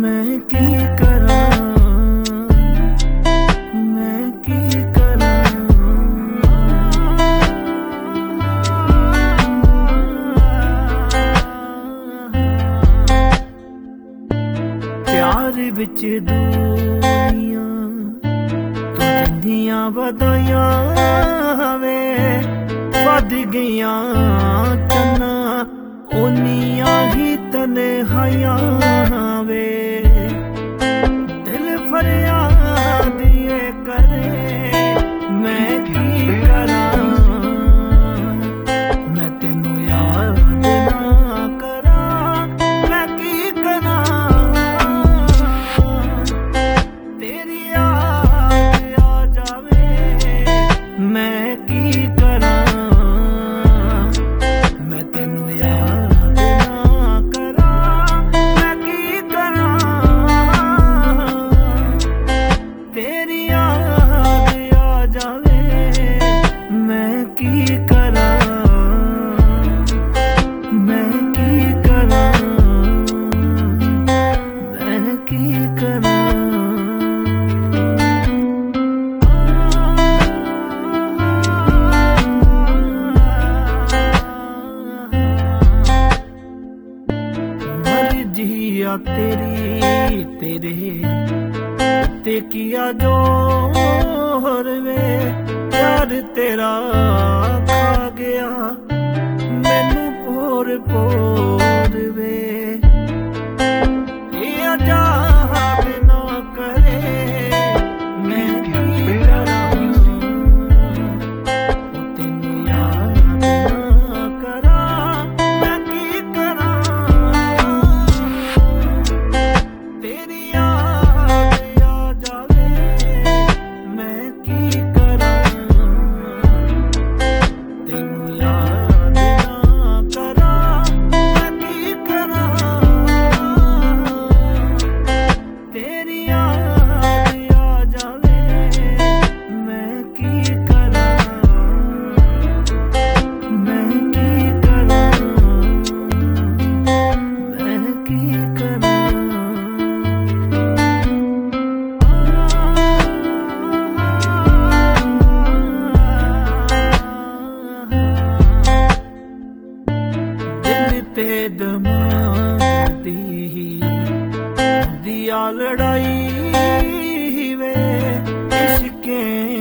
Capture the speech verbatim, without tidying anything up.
मैं की करा मैं की करा प्यार विच दूरियां तू जिन्नियां वधाइयां वे वध गईयां चन्ना उन्नियां ही तन्हाइयां वे दिल फरियाद ये करे मैं की करा मैं तेनू याद ना करा मैं की करा तेरी याद आ जावे मैं की करा मैं तेनू याद ना करा मैं की करा तेरी याद आ जावे मैं की करा मैं की करा मैं की करा जिया तेरी तेरे ते किया जोर वे प्यार तेरा खा गया मैनू पोर पोर वे ये जा ना करे मैं की करा तेनू याद ना करा मैं की करा तेरी याद आ जावे मैं की करा तेनू याद ना करा मैं की करा तेरी याद आ जावे मैं की करा मैं की करा मैं की करा ते दिमाग दी दिया लड़ाई वे इश्के